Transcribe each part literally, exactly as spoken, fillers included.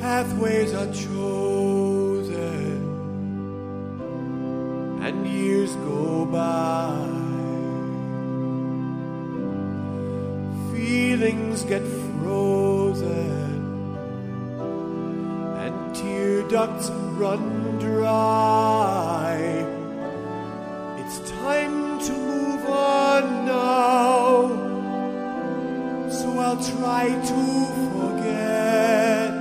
pathways are chosen, and years go by. Feelings get frozen, and tear ducts run dry. It's time to move on now, so I'll try to forget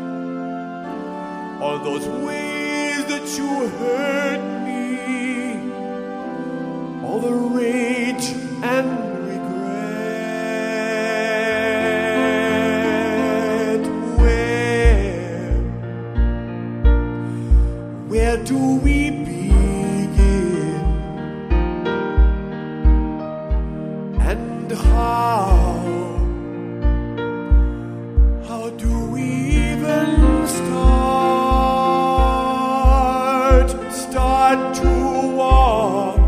all those ways that you hurt me, all the rage and regret. Where, where do we begin? And how? How do we even start? Start to walk,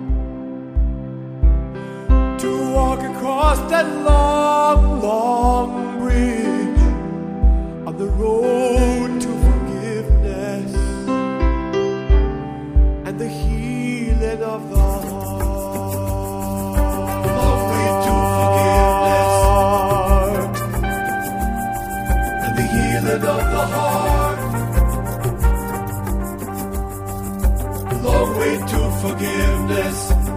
to walk across that long, long bridge on the road to forgiveness and the healing of the heart. Long way to forgiveness and the healing of the heart. Long way to forgiveness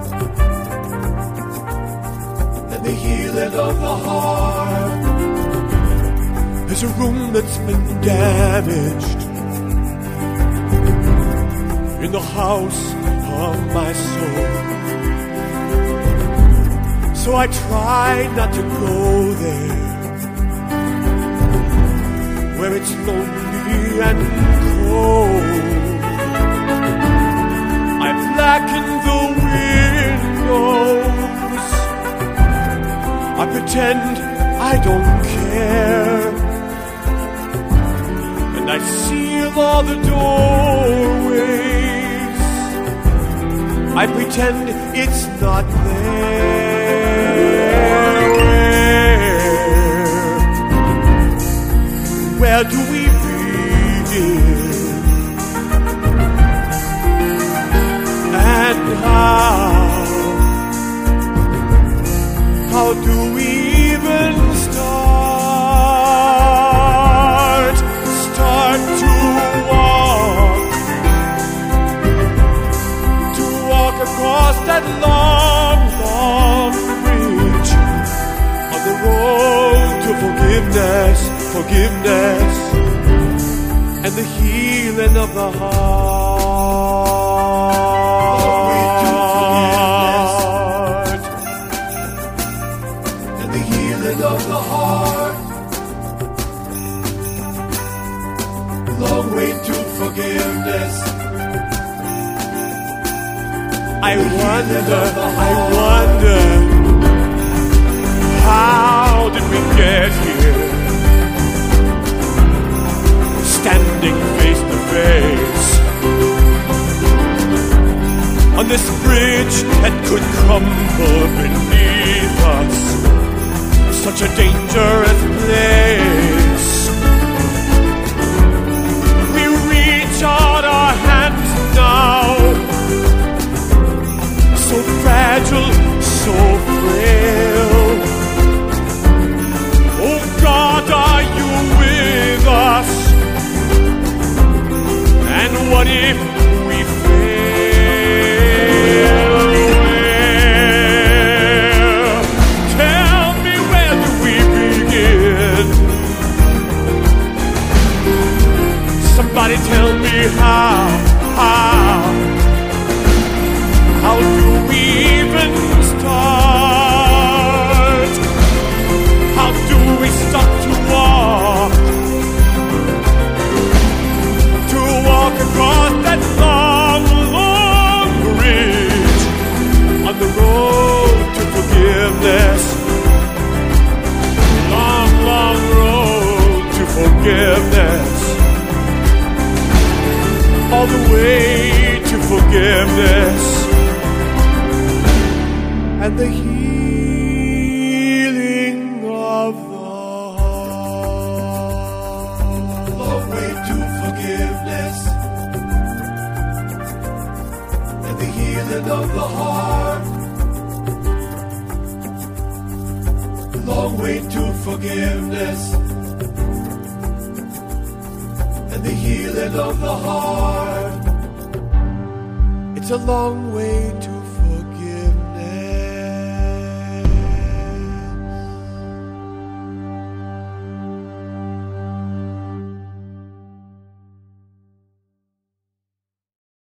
and the healing of the heart. There's a room that's been damaged in the house of my soul, so I try not to go there, where it's lonely and cold. I blacken the windows, I pretend I don't care, and I seal all the doorways. I pretend it's not there. Where, where do we begin? And how? How do we even start? Start to walk, to walk across that long, long bridge on the road to forgiveness, forgiveness, and the healing of the heart. And the healing of the heart. Long way to forgiveness. I wonder, I wonder, how did we get here? Standing face to face on this bridge that could crumble beneath us. Such a dangerous place. We reach out our hands now, so fragile, so frail. Oh God, are you with us? And what if we fail? Where? Tell me, where do we begin? Somebody tell me how, how, how do we even start? How do we start to walk? To walk across that long, long bridge on the road to forgiveness. Long, long road to forgiveness. All the way to forgiveness and the healing of the heart. healing of the heart. A long way to forgiveness and the healing of the heart. It's a long way to